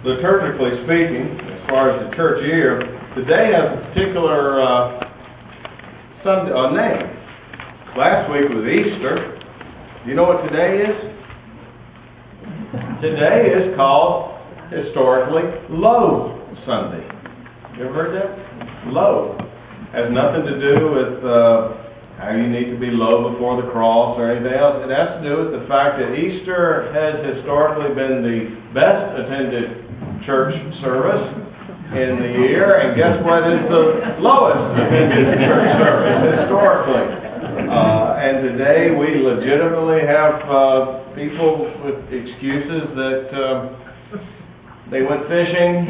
liturgically speaking, as far as the church year, today has a particular name. Last week was Easter. Do you know what today is? Today is called, historically, Loaves Sunday. You ever heard that? Loaves. Has nothing to do with how you need to be low before the cross or anything else. It has to do with the fact that Easter has historically been the best attended church service in the year, and guess what is the lowest attended church service historically? And today we legitimately have people with excuses that they went fishing.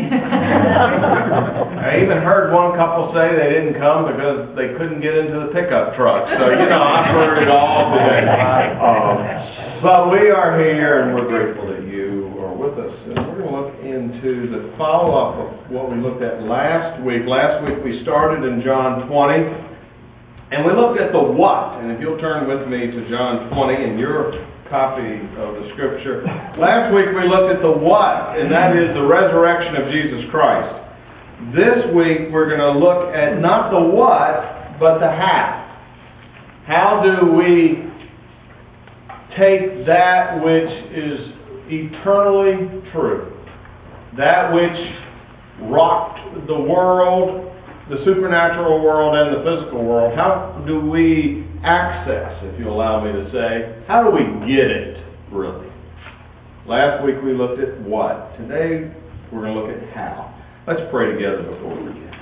I even heard one couple say they didn't come because they couldn't get into the pickup truck. So, I've heard it all today. But we are here and we're grateful that you are with us. And we're going to look into the follow-up of what we looked at last week. Last week we started in John 20. And we looked at the what. And if you'll turn with me to John 20 in your copy of the scripture. Last week we looked at the what, and that is the resurrection of Jesus Christ. This week we're going to look at not the what, but the how. How do we take that which is eternally true, that which rocked the world, the supernatural world and the physical world, how do we access, if you allow me to say, how do we get it, really? Last week we looked at what. Today we're going to look at how. Let's pray together before we begin.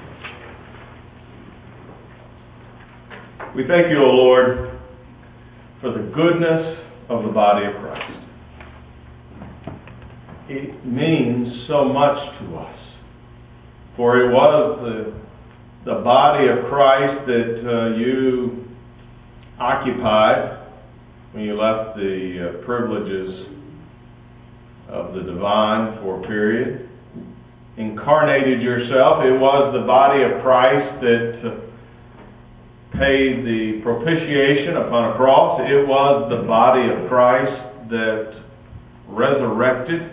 We thank you, O Lord, for the goodness of the body of Christ. It means so much to us, for it was the body of Christ that you occupied when you left the privileges of the divine for a period, incarnated yourself. It was the body of Christ that paid the propitiation upon a cross. It was the body of Christ that resurrected.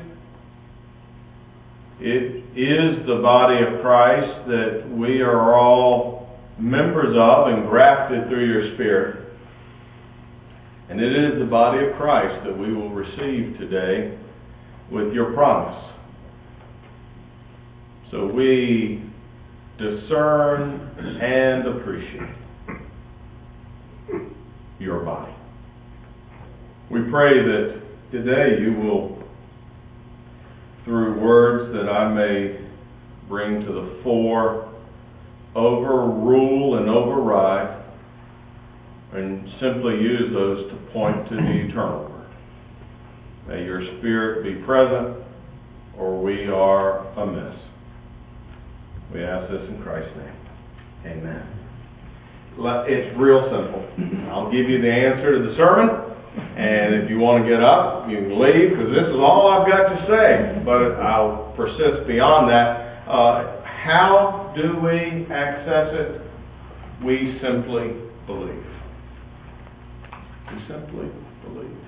It is the body of Christ that we are all members of and grafted through your Spirit. And it is the body of Christ that we will receive today with your promise. So we discern and appreciate your body. We pray that today you will, through words that I may bring to the fore, overrule and override, and simply use those to point to the eternal word. May your Spirit be present, or we are amiss. We ask this in Christ's name. Amen. It's real simple. I'll give you the answer to the sermon, and if you want to get up, you can leave, because this is all I've got to say, but I'll persist beyond that. How do we access it? We simply believe. We simply believe.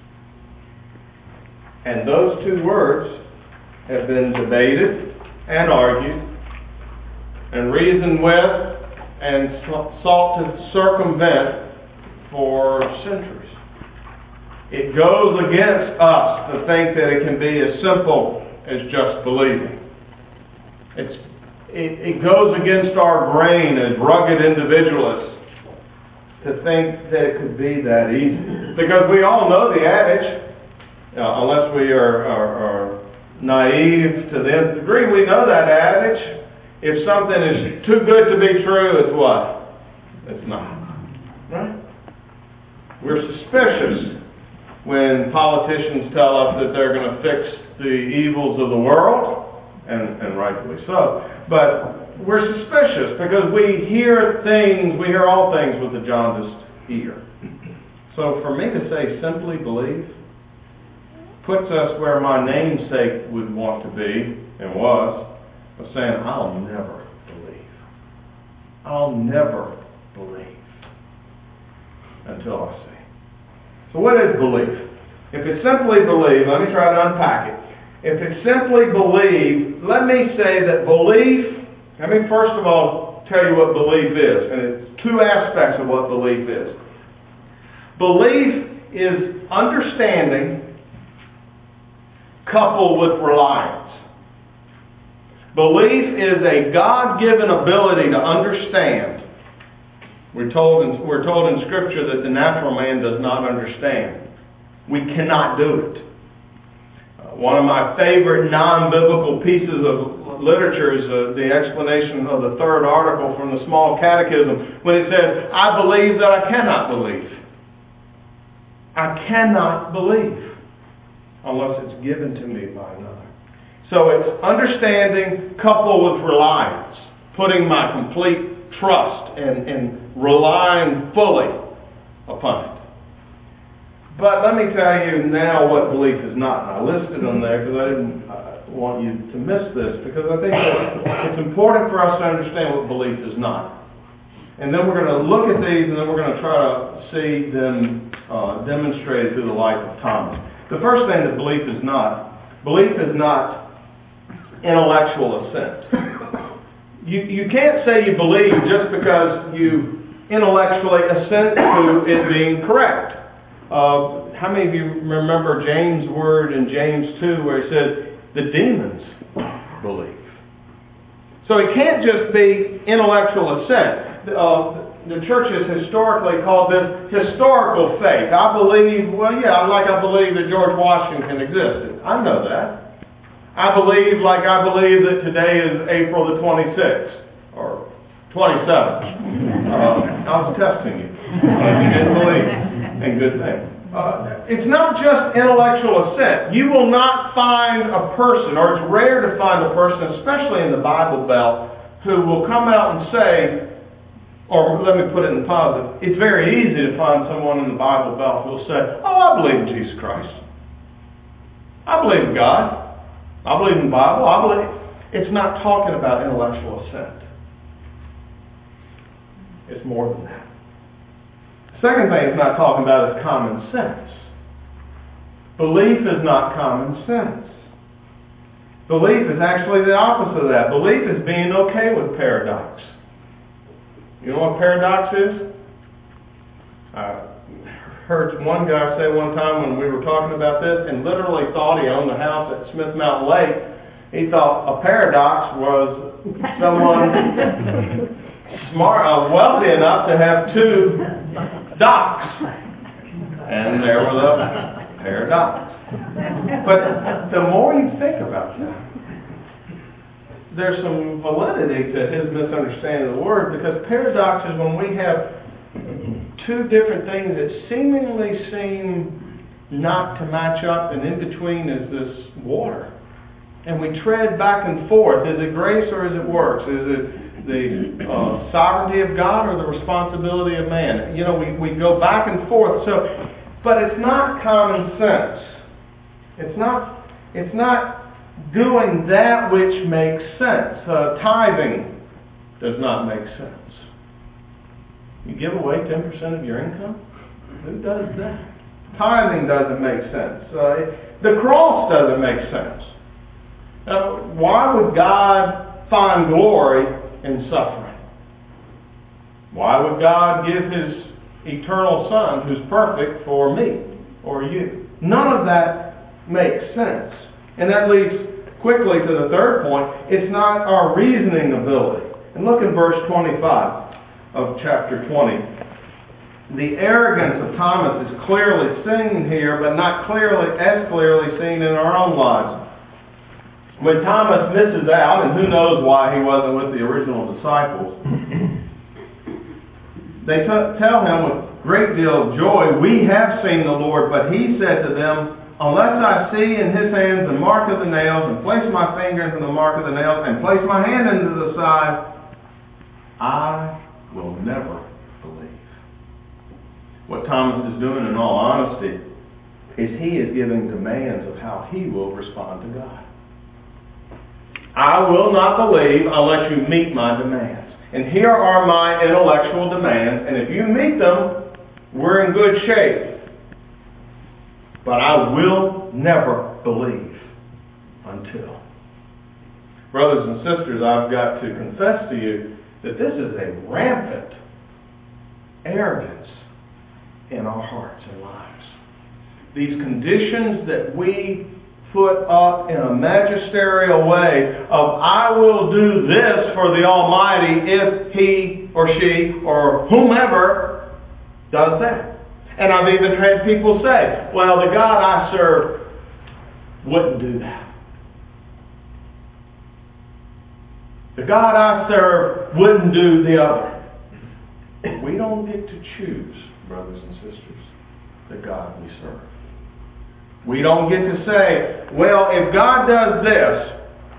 And those two words have been debated and argued and reasoned with and sought to circumvent for centuries. It goes against us to think that it can be as simple as just believing. It goes against our grain as rugged individualists to think that it could be that easy. Because we all know the adage, unless we are naive to the nth degree, we know that adage. If something is too good to be true, it's what? It's not. Right? We're suspicious when politicians tell us that they're going to fix the evils of the world, and rightfully so. But we're suspicious because we hear all things with the jaundiced ear. So for me to say simply believe puts us where my namesake would want to be, and was, of saying, I'll never believe. I'll never believe until I see. So what is belief? If it's simply believe, let me try to unpack it. If it's simply believe, let me say that belief, let me first of all tell you what belief is. And it's two aspects of what belief is. Belief is understanding coupled with reliance. Belief is a God-given ability to understand. We're told in Scripture that the natural man does not understand. We cannot do it. One of my favorite non-biblical pieces of literature is the explanation of the third article from the Small Catechism when it says, I believe that I cannot believe. I cannot believe unless it's given to me by another. So it's understanding coupled with reliance, putting my complete trust and relying fully upon it. But let me tell you now what belief is not. And I listed them there because I didn't want you to miss this, because I think that it's important for us to understand what belief is not. And then we're going to look at these, and then we're going to try to see them demonstrated through the life of Thomas. The first thing that belief is not intellectual assent. You can't say you believe just because you intellectually assent to it being correct. How many of you remember James' word in James 2 where he says, the demons believe. So it can't just be intellectual assent. The church has historically called this historical faith. I believe, I believe that George Washington existed. I know that. I believe that today is April the 26th, or 27th. I was testing you. You didn't believe. And good thing. It's not just intellectual assent. You will not find a person, or it's rare to find a person, especially in the Bible Belt, who will come out and say, or let me put it in positive, it's very easy to find someone in the Bible Belt who will say, I believe in Jesus Christ. I believe in God. I believe in the Bible. It's not talking about intellectual assent. It's more than that. Second thing it's not talking about is common sense. Belief is not common sense. Belief is actually the opposite of that. Belief is being okay with paradox. You know what paradox is? I heard one guy say one time when we were talking about this, and literally thought he owned the house at Smith Mountain Lake. He thought a paradox was someone smart, wealthy enough to have two docks. And there was a paradox. But the more you think about that, there's some validity to his misunderstanding of the word, because paradox is when we have two different things that seemingly seem not to match up, and in between is this water. And we tread back and forth. Is it grace or is it works? Is it the sovereignty of God or the responsibility of man? You know, we go back and forth. So, but it's not common sense. It's not doing that which makes sense. Tithing does not make sense. You give away 10% of your income? Who does that? Tithing doesn't make sense. The cross doesn't make sense. Why would God find glory in suffering? Why would God give His eternal Son, who's perfect, for me or you? None of that makes sense. And that leads quickly to the third point. It's not our reasoning ability. And look in verse 25 of chapter 20. The arrogance of Thomas is clearly seen here, but not as clearly seen in our own lives. When Thomas misses out, and who knows why he wasn't with the original disciples, they tell him with great deal of joy, we have seen the Lord. But he said to them, unless I see in His hands the mark of the nails, and place my finger into the mark of the nails, and place my hand into the side, I will never believe. What Thomas is doing, in all honesty, is he is giving demands of how he will respond to God. I will not believe unless you meet my demands. And here are my intellectual demands, and if you meet them, we're in good shape. But I will never believe. until. Brothers and sisters, I've got to confess to you that this is a rampant arrogance in our hearts and lives. These conditions that we put up in a magisterial way of, I will do this for the Almighty if He or she or whomever does that. And I've even had people say, well, the God I serve wouldn't do that. The God I serve wouldn't do the other. We don't get to choose, brothers and sisters, the God we serve. We don't get to say, well, if God does this.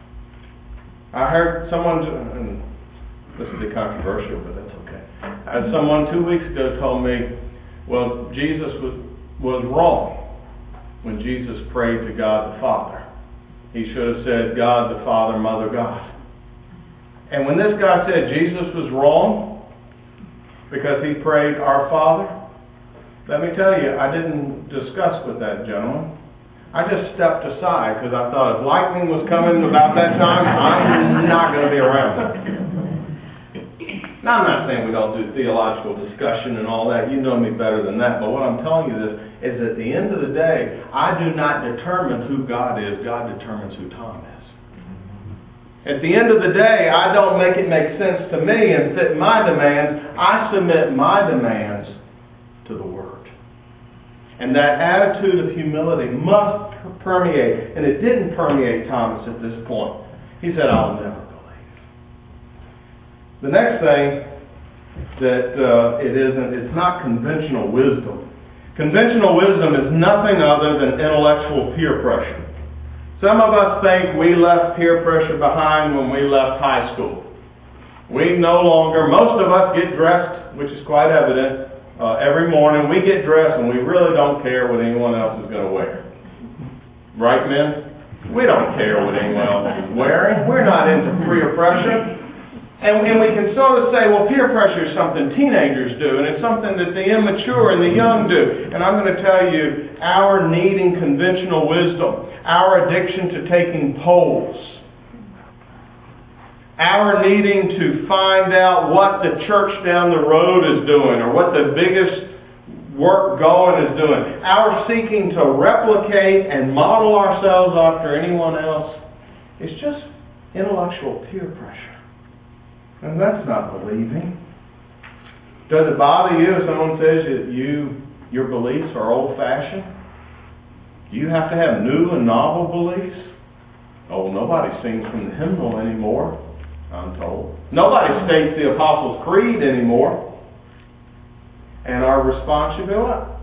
I heard someone, and this will be controversial, but that's okay. Someone 2 weeks ago told me, well, Jesus was wrong when Jesus prayed to God the Father. He should have said, God the Father, Mother God. And when this guy said Jesus was wrong because he prayed our Father, let me tell you, I didn't discuss with that gentleman. I just stepped aside because I thought if lightning was coming about that time, I'm not going to be around. Now, I'm not saying we don't do theological discussion and all that. You know me better than that. But what I'm telling you is at the end of the day, I do not determine who God is. God determines who Tom is. At the end of the day, I don't make it make sense to me and fit my demands. I submit my demands to the Word. And that attitude of humility must permeate. And it didn't permeate Thomas at this point. He said, I'll never believe. The next thing that it's not conventional wisdom. Conventional wisdom is nothing other than intellectual peer pressure. Some of us think we left peer pressure behind when we left high school. We no longer, most of us get dressed, which is quite evident, every morning. We get dressed and we really don't care what anyone else is going to wear. Right, men? We don't care what anyone else is wearing. We're not into peer pressure. And we can sort of say, well, peer pressure is something teenagers do, and it's something that the immature and the young do. And I'm going to tell you, our needing conventional wisdom, our addiction to taking polls, our needing to find out what the church down the road is doing or what the biggest work going is doing, our seeking to replicate and model ourselves after anyone else, is just intellectual peer pressure. And that's not believing. Does it bother you if someone says that your beliefs are old-fashioned? Do you have to have new and novel beliefs? Oh, nobody sings from the hymnal anymore, I'm told. Nobody states the Apostles' Creed anymore. And our response should be what?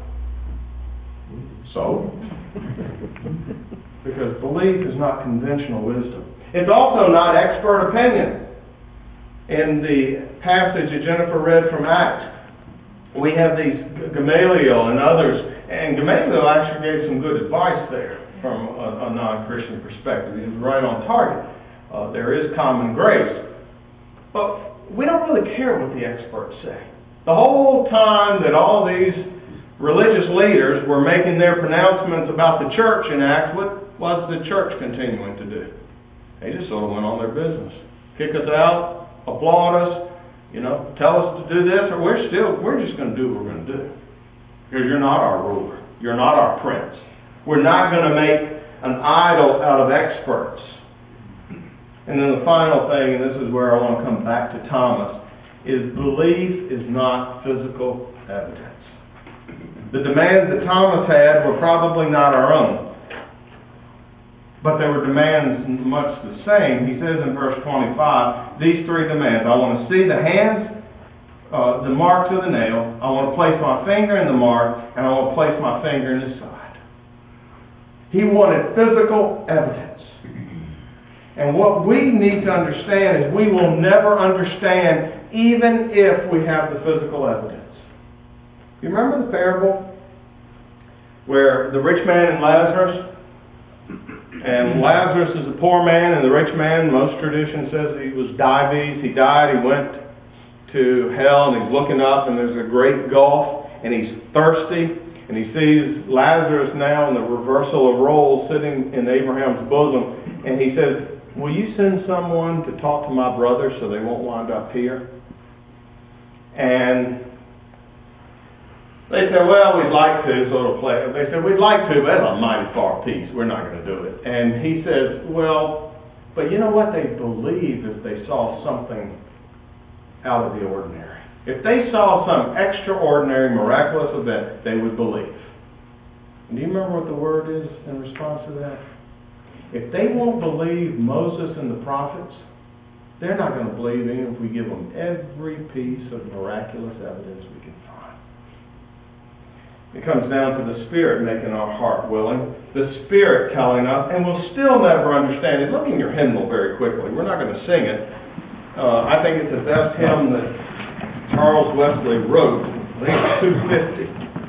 So? Because belief is not conventional wisdom. It's also not expert opinion. In the passage that Jennifer read from Acts, we have these Gamaliel and others, and Gamaliel actually gave some good advice there from a non-Christian perspective. He was right on target. There is common grace. But we don't really care what the experts say. The whole time that all these religious leaders were making their pronouncements about the church in Acts, what was the church continuing to do? They just sort of went on their business. Kick us out. Applaud us, tell us to do this, or we're just going to do what we're going to do. Because you're not our ruler. You're not our prince. We're not going to make an idol out of experts. And then the final thing, and this is where I want to come back to Thomas, is belief is not physical evidence. The demands that Thomas had were probably not our own. But they were demands much the same. He says in verse 25, these three demands. I want to see the hands, the marks of the nail. I want to place my finger in the mark, and I want to place my finger in his side. He wanted physical evidence. And what we need to understand is we will never understand even if we have the physical evidence. You remember the parable where the rich man and Lazarus? And Lazarus is a poor man, and the rich man, most tradition says he was diabetes. He died, he went to hell, and he's looking up, and there's a great gulf, and he's thirsty, and he sees Lazarus now in the reversal of roles sitting in Abraham's bosom, And he says, will you send someone to talk to my brothers so they won't wind up here? And they said, well, we'd like to, so it'll play. They said, we'd like to, but that's a mighty far piece. We're not going to do it. And he says, well, but you know what? They believed if they saw something out of the ordinary. If they saw some extraordinary, miraculous event, they would believe. And do you remember what the word is in response to that? If they won't believe Moses and the prophets, they're not going to believe even if we give them every piece of miraculous evidence we can find. It comes down to the Spirit making our heart willing, the Spirit telling us, and we'll still never understand it. Look in your hymnal very quickly. We're not going to sing it. I think it's the best hymn that Charles Wesley wrote. I think it's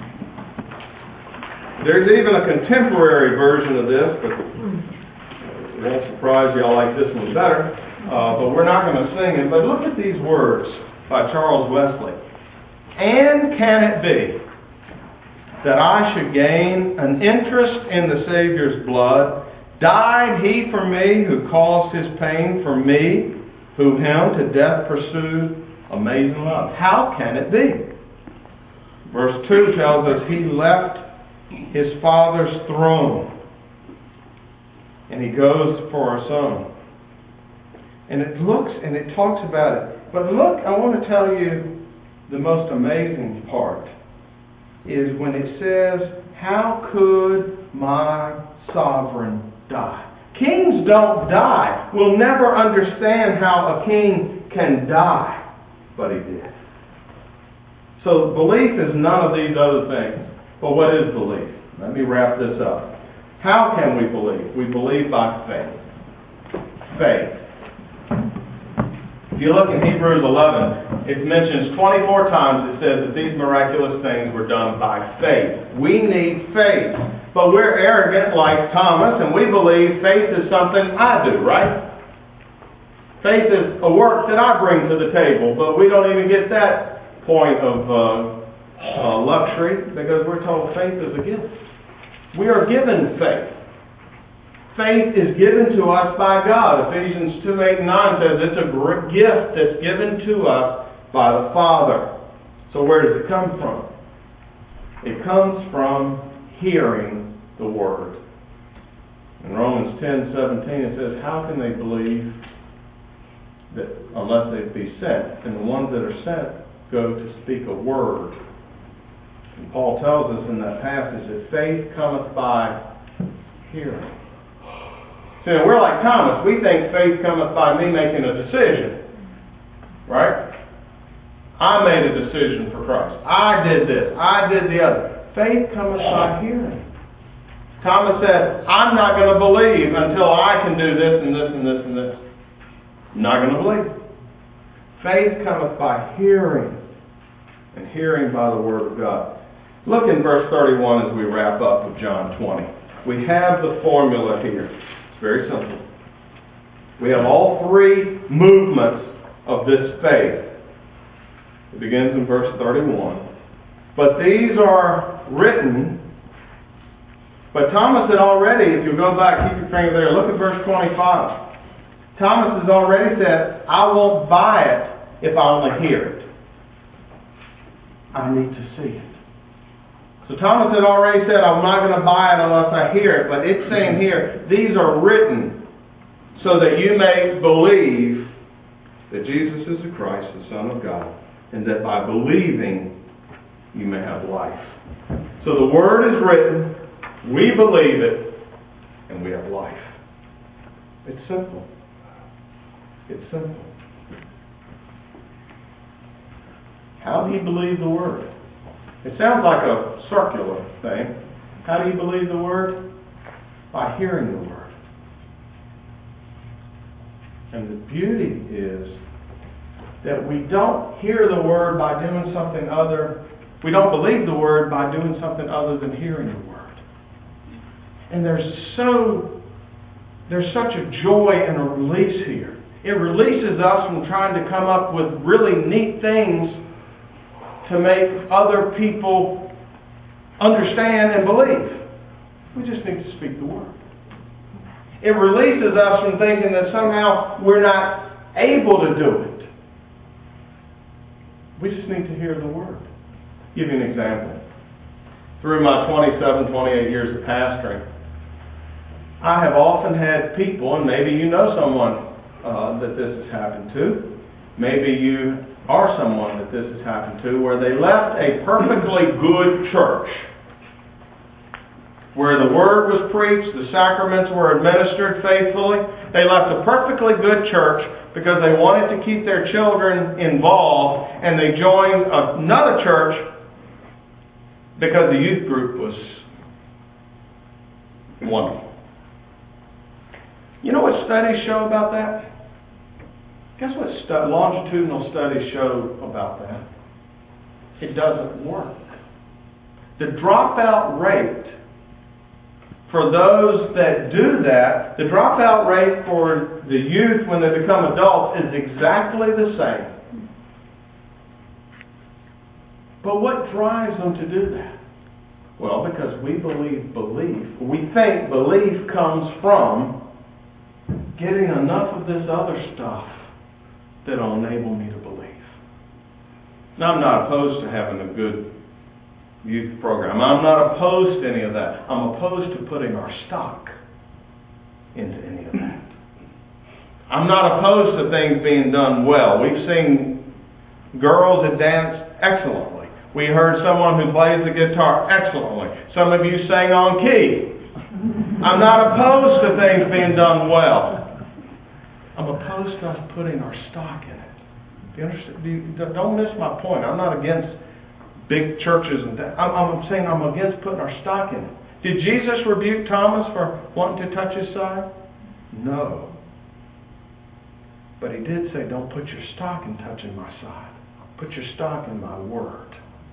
250. There's even a contemporary version of this, but it won't surprise you, I'll like this one better. But we're not going to sing it. But look at these words by Charles Wesley. And can it be that I should gain an interest in the Savior's blood? Died he for me who caused his pain, for me who him to death pursued? Amazing love. How can it be? Verse 2 tells us he left his Father's throne and he goes for us own. And it looks and it talks about it. But look, I want to tell you the most amazing part is when it says, how could my sovereign die? Kings don't die. We'll never understand how a king can die. But he did. So belief is none of these other things. But what is belief? Let me wrap this up. How can we believe? We believe by faith. Faith. If you look in Hebrews 11, it mentions 24 times, it says that these miraculous things were done by faith. We need faith. But we're arrogant like Thomas, and we believe faith is something I do, right? Faith is a work that I bring to the table, but we don't even get that point of luxury because we're told faith is a gift. We are given faith. Faith is given to us by God. Ephesians 2:8-9 says it's a great gift that's given to us by the Father. So where does it come from? It comes from hearing the Word. In Romans 10:17 it says, how can they believe that unless they be sent? And the ones that are sent go to speak a word. And Paul tells us in that passage that faith cometh by hearing. See, we're like Thomas. We think faith cometh by me making a decision. Right? I made a decision for Christ. I did this. I did the other. Faith cometh by hearing. Thomas said, I'm not going to believe until I can do this and this and this and this. I'm not going to believe. Faith cometh by hearing, and hearing by the Word of God. Look in verse 31 as we wrap up with John 20. We have the formula here. It's very simple. We have all three movements of this faith. It begins in verse 31. But these are written. But Thomas had already, if you go back, keep your finger there, look at verse 25. Thomas has already said, I won't buy it if I only hear it. I need to see it. So Thomas had already said, I'm not going to buy it unless I hear it. But it's saying here, these are written so that you may believe that Jesus is the Christ, the Son of God, and that by believing you may have life. So the Word is written, we believe it, and we have life. It's simple. It's simple. How do you believe the Word? It sounds like a circular thing. How do you believe the Word? By hearing the Word. And the beauty is that we don't hear the Word by doing something other. We don't believe the Word by doing something other than hearing the Word. And there's such a joy and a release here. It releases us from trying to come up with really neat things to make other people understand and believe. We just need to speak the Word. It releases us from thinking that somehow we're not able to do it. We just need to hear the Word. I'll give you an example. Through my 27, 28 years of pastoring, I have often had people, and maybe you know someone that this has happened to. Maybe you are someone that this has happened to, where they left a perfectly good church, where the Word was preached, the sacraments were administered faithfully. They left a perfectly good church because they wanted to keep their children involved, and they joined another church because the youth group was wonderful. You know what studies show about that? Guess what longitudinal studies show about that? It doesn't work. The dropout rate for those that do that, the dropout rate for the youth when they become adults is exactly the same. But what drives them to do that? Well, because we think belief comes from getting enough of this other stuff that'll enable me to believe. Now, I'm not opposed to having a good youth program. I'm not opposed to any of that. I'm opposed to putting our stock into any of that. I'm not opposed to things being done well. We've seen girls that dance excellently. We heard someone who plays the guitar excellently. Some of you sang on key. I'm not opposed to things being done well. I'm opposed to us putting our stock in it. Do you understand? Don't miss my point. I'm not against big churches and that. I'm saying I'm against putting our stock in it. Did Jesus rebuke Thomas for wanting to touch his side? No. But he did say, don't put your stock in touching my side. Put your stock in my word.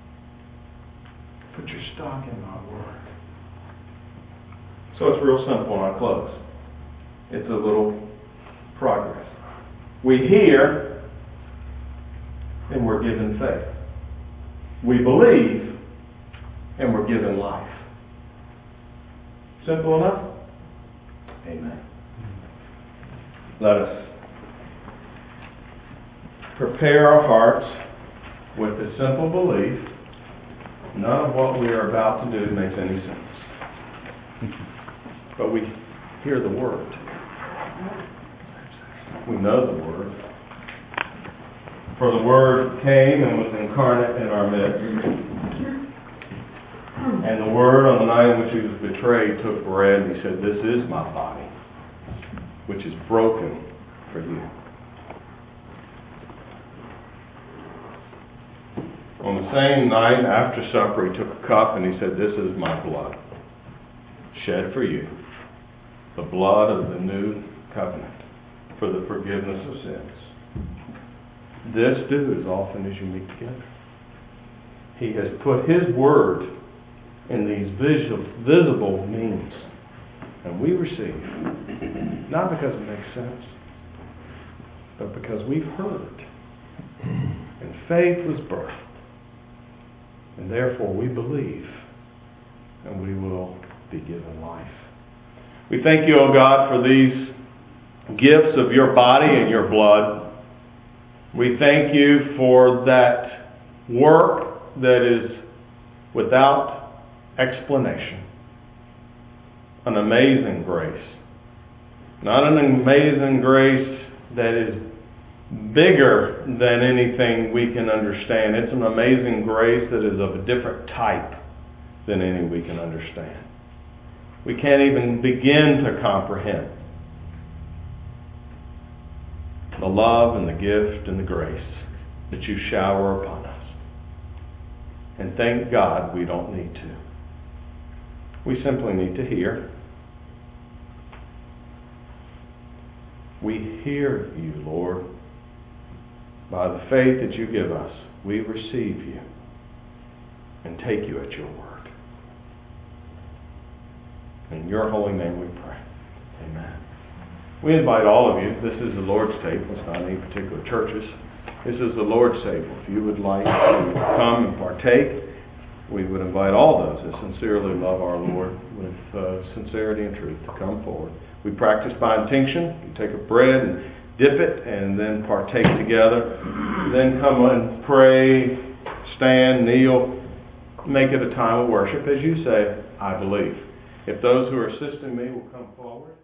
Put your stock in my word. So it's real simple, and I close. It's a little progress. We hear, and we're given faith. We believe, and we're given life. Simple enough? Amen. Let us prepare our hearts with the simple belief none of what we are about to do makes any sense. But we hear the Word. We know the Word. For the Word came and was incarnate in our midst. And the Word, on the night in which He was betrayed, took bread and He said, this is my body, which is broken for you. On the same night, after supper, He took a cup and He said, this is my blood, shed for you, the blood of the new covenant, for the forgiveness of sins. This do as often as you meet together. He has put His Word in these visible means. And we receive, not because it makes sense, but because we've heard. And faith was birthed. And therefore we believe, and we will be given life. We thank you, O God, for these gifts of your body and your blood. We thank you for that work that is without explanation. An amazing grace. Not an amazing grace that is bigger than anything we can understand. It's an amazing grace that is of a different type than any we can understand. We can't even begin to comprehend the love and the gift and the grace that you shower upon us. And thank God we don't need to. We simply need to hear. We hear you, Lord. By the faith that you give us, we receive you and take you at your word. In your holy name we pray. Amen. We invite all of you. This is the Lord's table. It's not any particular churches. This is the Lord's table. If you would like to come and partake we would invite all those that sincerely love our Lord with sincerity and truth to come forward. We practice by intinction. You take a bread and dip it and then partake together. Then come and pray, stand, kneel, make it a time of worship as you say, I believe. If those who are assisting me will come forward.